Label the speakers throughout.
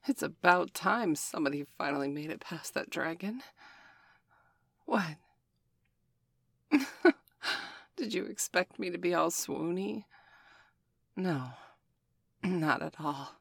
Speaker 1: It's about time somebody finally made it past that dragon. What? Did you expect me to be all swoony? No, not at all.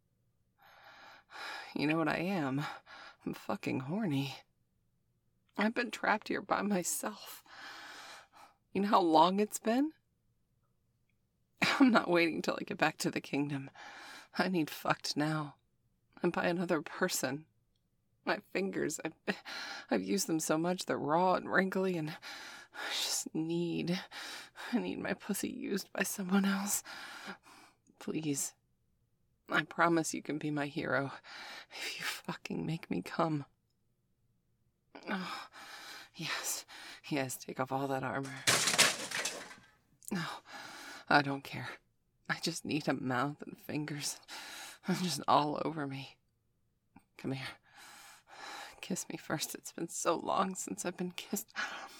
Speaker 1: You know what I am? I'm fucking horny. I've been trapped here by myself. You know how long it's been? I'm not waiting till I get back to the kingdom. I need fucked now. And by another person. My fingers, I've used them so much they're raw and wrinkly, and I need my pussy used by someone else. Please. I promise you can be my hero if you fucking make me come. Oh, yes, take off all that armor. No, I don't care. I just need a mouth and fingers just all over me. Come here. Kiss me first. It's been so long since I've been kissed.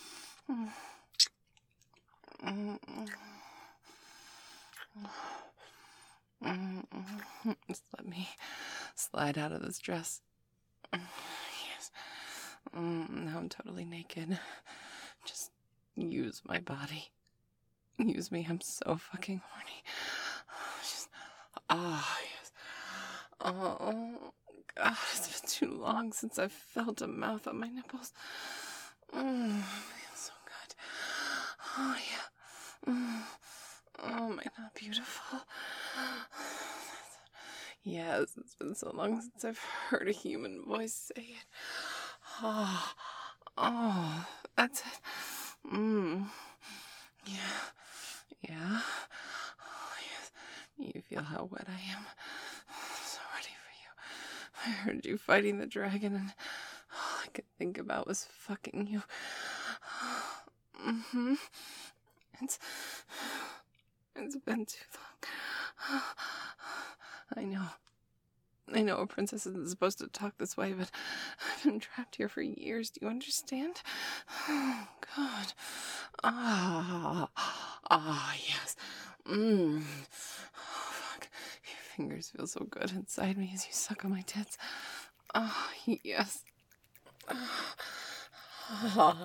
Speaker 1: Just let me slide out of this dress. Yes. Now I'm totally naked. Just use my body. Use me. I'm so fucking horny. Just, yes. Oh, God, it's been too long since I've felt a mouth on my nipples. It feels so good. Oh, yeah. Oh, am I not beautiful? Yes, it's been so long since I've heard a human voice say it. Oh, that's it. Yeah. Oh, yes. You feel how wet I am. I'm so ready for you. I heard you fighting the dragon, and all I could think about was fucking you. It's been too long. I know a princess isn't supposed to talk this way, but I've been trapped here for years. Do you understand? Oh, God. Yes. Oh, fuck. Your fingers feel so good inside me as you suck on my tits. Oh, yes. Oh,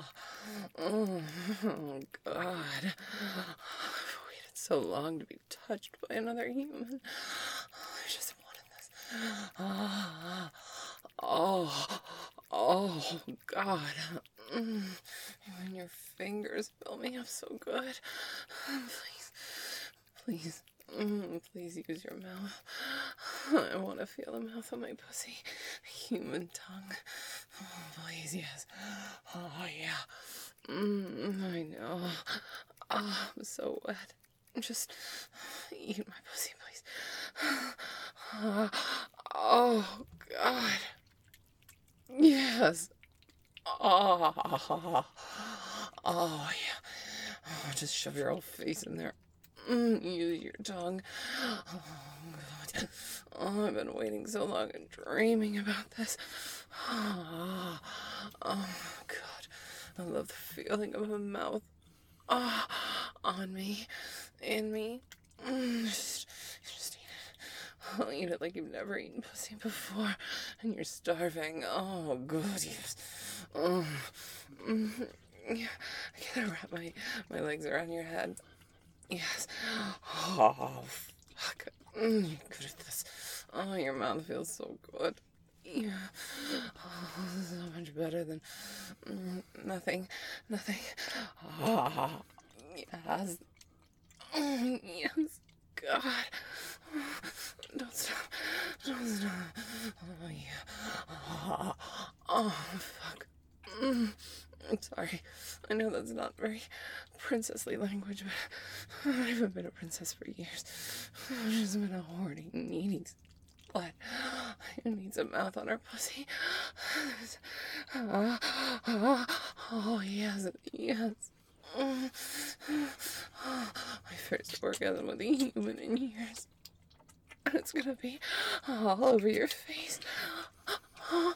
Speaker 1: God. I've waited so long to be touched by another human. I just wanted this. Oh, God. When your fingers fill me up so good. Please, please use your mouth. I want to feel the mouth of my pussy. Human tongue. Oh, please, yes. Oh, yeah. I know. Oh, I'm so wet. Just eat my pussy, please. Oh, God. Yes. Oh, yeah. Oh, just shove your old face in there. Use your tongue. Oh, God. Oh, I've been waiting so long and dreaming about this. Oh, God. I love the feeling of a mouth. On me. In me. Just eat it. I'll eat it like you've never eaten pussy before. And you're starving. Oh, good. Yes. Yeah. I gotta wrap my legs around your head. Yes. Oh, fuck. You're good at this. Oh, your mouth feels so good. Yeah. Oh, this is so much better than nothing. Oh, yes. Yes. God. Don't stop. Oh, yeah. Oh, fuck. I'm sorry. I know that's not very princessly language, but I haven't been a princess for years. I've just been a horny, needy slut who needs a mouth on her pussy. Oh, yes. My first orgasm with a human in years. It's gonna be all over your face. Oh,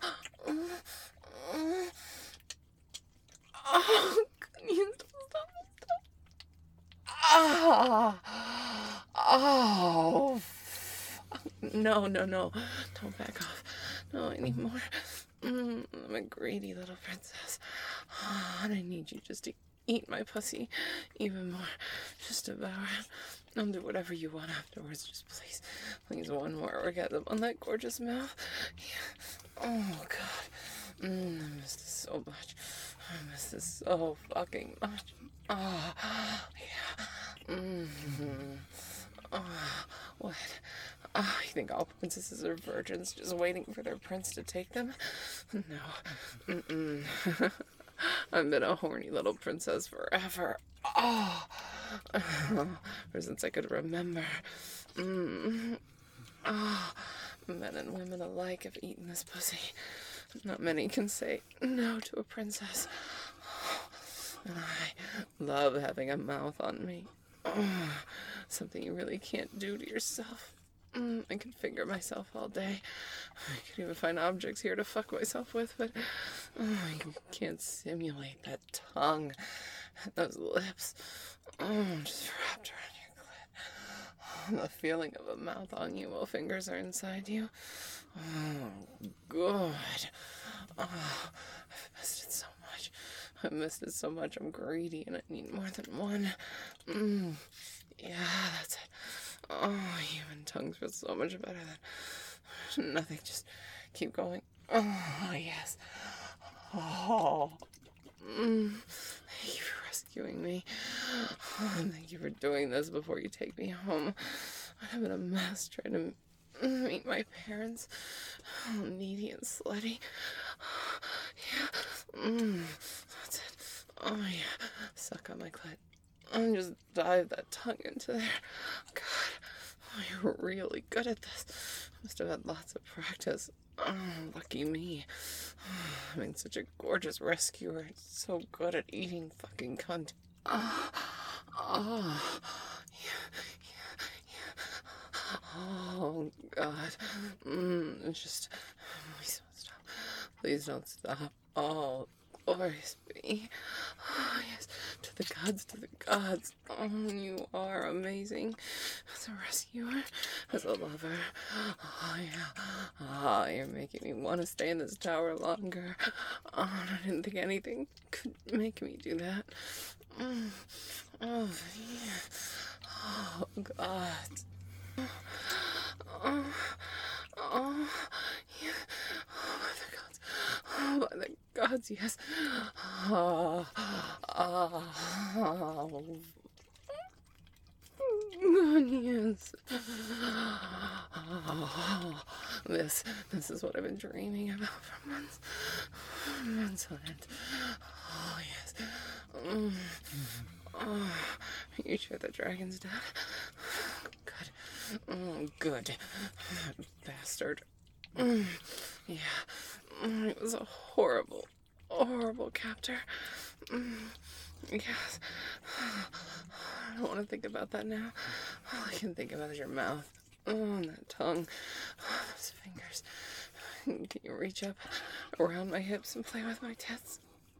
Speaker 1: can you stop? Oh, No. Don't back off. No anymore. I'm a greedy little princess. And I need you just to eat my pussy even more. Just devour it. I'll do whatever you want afterwards. Just please one more orgasm on that gorgeous mouth. Yeah. Oh, God. I miss this so much. I miss this so fucking much. Oh, yeah. Oh, what? Oh, you think all princesses are virgins just waiting for their prince to take them? No. I've been a horny little princess forever. Oh, ever since I could remember. Oh, men and women alike have eaten this pussy. Not many can say no to a princess. And I love having a mouth on me. Something you really can't do to yourself. I can finger myself all day. I could even find objects here to fuck myself with, but I can't simulate that tongue and those lips. Just wrapped around your clit. The feeling of a mouth on you while fingers are inside you. Oh, good. Oh, I've missed it so much. I've missed it so much. I'm greedy and I need more than one. Yeah, that's it. Oh, human tongues feel so much better than nothing. Just keep going. Oh, yes. Oh. Thank you for rescuing me. Thank you for doing this before you take me home. I've been a mess trying to meet my parents. All needy and slutty. Yeah. That's it. Oh, yeah. Suck on my clit. And just dive that tongue into there. God, you're really good at this. Must have had lots of practice. Oh, lucky me. Having such a gorgeous rescuer. So good at eating fucking cunt. Oh, yeah. Oh, God. Just, please don't stop. Please don't stop. Oh, glorious be. Oh, yes, to the gods. Oh, you are amazing. As a rescuer, as a lover. Oh, yeah. Ah, you're making me want to stay in this tower longer. Oh, I didn't think anything could make me do that. Oh, yeah. Oh, God. Oh, yeah. Oh, by the gods, yes. Oh, yes. Oh, this is what I've been dreaming about for months. Months on end. Oh, yes. Oh, are you sure the dragon's dead? Good. Good. Bastard. Yeah. It was a horrible captor. Yes. I don't want to think about that now. All I can think about is your mouth. And that tongue. Those fingers. Can you reach up around my hips and play with my tits?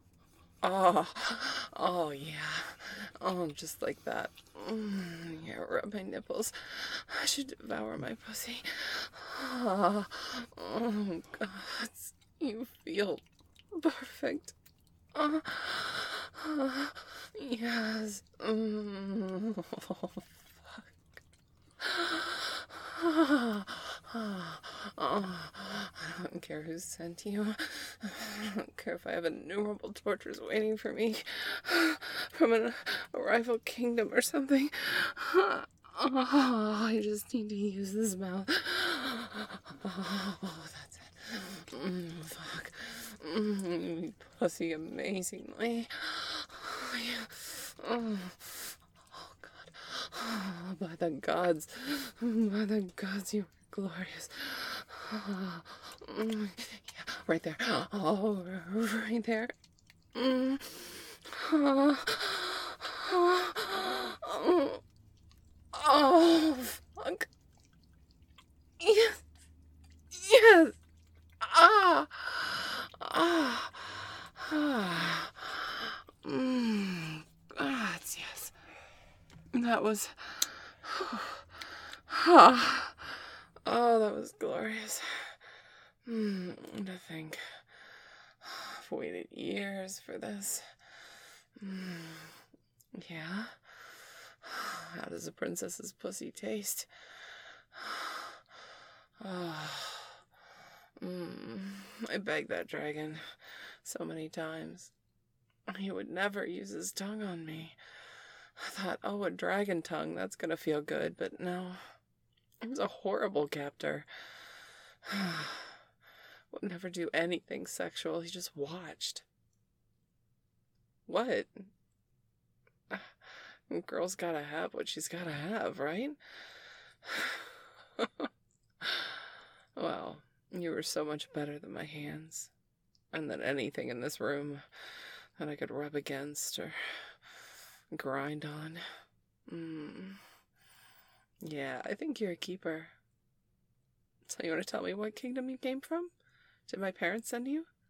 Speaker 1: Oh, yeah. Oh, just like that. Yeah, rub my nipples. I should devour my pussy. Oh, God. You feel perfect. Yes. Oh, fuck. I don't care who sent you. I don't care if I have innumerable tortures waiting for me from a rival kingdom or something. I just need to use this mouth. Oh, that's it. Fuck. Pussy amazingly. Oh, yeah. Oh, God. Oh, by the gods, you're glorious. Yeah, right there. Oh, right there. Oh, fuck. Yes. Gods, yes. That was... Oh, that was glorious. To think. I've waited years for this. Yeah? How does a princess's pussy taste? Oh. I begged that dragon so many times. He would never use his tongue on me. I thought, oh, a dragon tongue, that's gonna feel good, but no. He was a horrible captor. Would never do anything sexual, he just watched. What? Girl's gotta have what she's gotta have, right? Well, you were so much better than my hands, and than anything in this room that I could rub against or grind on. Yeah, I think you're a keeper. So you want to tell me what kingdom you came from? Did my parents send you?